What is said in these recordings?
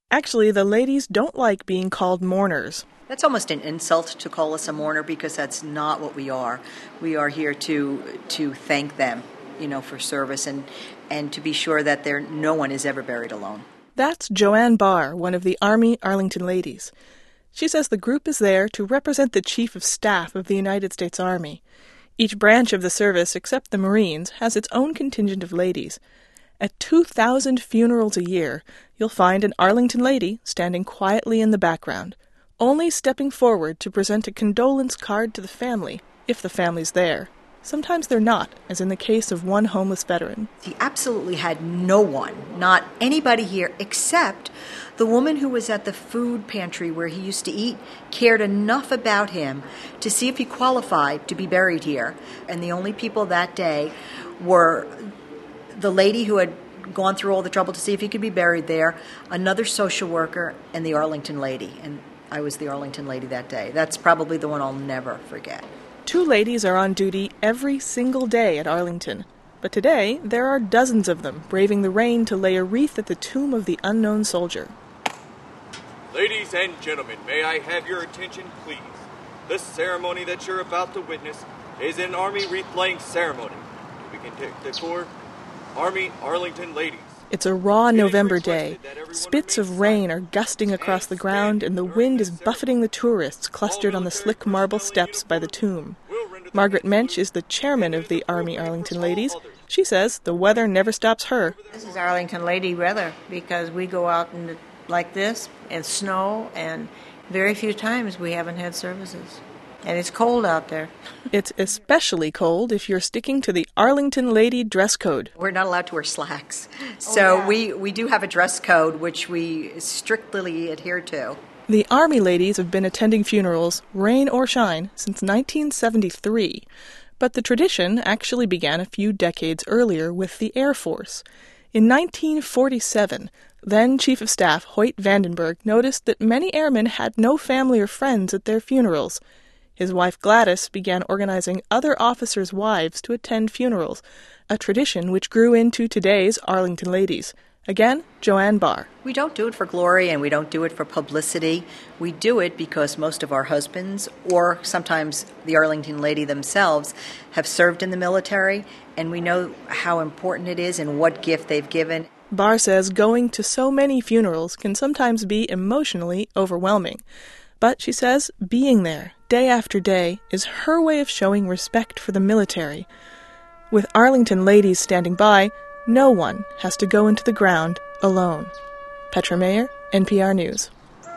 Actually, the ladies don't like being called mourners. That's almost an insult to call us a mourner because that's not what we are. We are here to thank them, for service and to be sure that no one is ever buried alone. That's Joanne Barr, one of the Army Arlington ladies. She says the group is there to represent the Chief of Staff of the United States Army. Each branch of the service, except the Marines, has its own contingent of ladies. At 2,000 funerals a year, you'll find an Arlington lady standing quietly in the background, only stepping forward to present a condolence card to the family, if the family's there. Sometimes they're not, as in the case of one homeless veteran. He absolutely had no one, not anybody here, except the woman who was at the food pantry where he used to eat, cared enough about him to see if he qualified to be buried here. And the only people that day were the lady who had gone through all the trouble to see if he could be buried there, another social worker, and the Arlington lady. And I was the Arlington lady that day. That's probably the one I'll never forget. 2 ladies are on duty every single day at Arlington. But today, there are dozens of them braving the rain to lay a wreath at the tomb of the unknown soldier. Ladies and gentlemen, may I have your attention, please? The ceremony that you're about to witness is an Army wreath-laying ceremony. We can take the tour. Army Arlington ladies. It's a raw November day. Spits of rain are gusting across the ground, and the wind is buffeting the tourists clustered on the slick marble steps by the tomb. Margaret Mensch is the chairman of the Army Arlington Ladies. She says the weather never stops her. This is Arlington lady weather because we go out like this and snow, and very few times we haven't had services. And it's cold out there. It's especially cold if you're sticking to the Arlington Lady dress code. We're not allowed to wear slacks. So we do have a dress code which we strictly adhere to. The Army ladies have been attending funerals, rain or shine, since 1973. But the tradition actually began a few decades earlier with the Air Force. In 1947, then Chief of Staff Hoyt Vandenberg noticed that many airmen had no family or friends at their funerals. His wife Gladys began organizing other officers' wives to attend funerals, a tradition which grew into today's Arlington Ladies. Again, Joanne Barr. We don't do it for glory and we don't do it for publicity. We do it because most of our husbands, or sometimes the Arlington lady themselves, have served in the military, and we know how important it is and what gift they've given. Barr says going to so many funerals can sometimes be emotionally overwhelming. But she says being there, day after day, is her way of showing respect for the military. With Arlington ladies standing by, no one has to go into the ground alone. Petra Mayer, NPR News.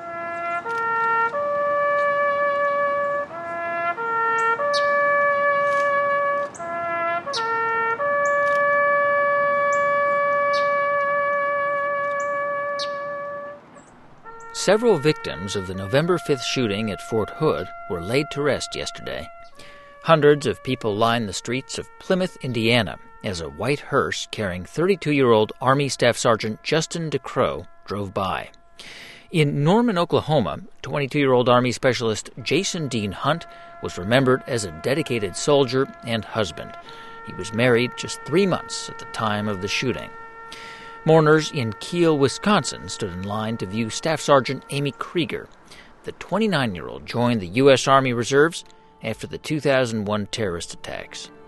Several victims of the November 5th shooting at Fort Hood were laid to rest yesterday. Hundreds of people lined the streets of Plymouth, Indiana, as a white hearse carrying 32-year-old Army Staff Sergeant Justin DeCrow drove by. In Norman, Oklahoma, 22-year-old Army Specialist Jason Dean Hunt was remembered as a dedicated soldier and husband. He was married just 3 months at the time of the shooting. Mourners in Kiel, Wisconsin stood in line to view Staff Sergeant Amy Krieger. The 29-year-old joined the U.S. Army Reserves after the 2001 terrorist attacks.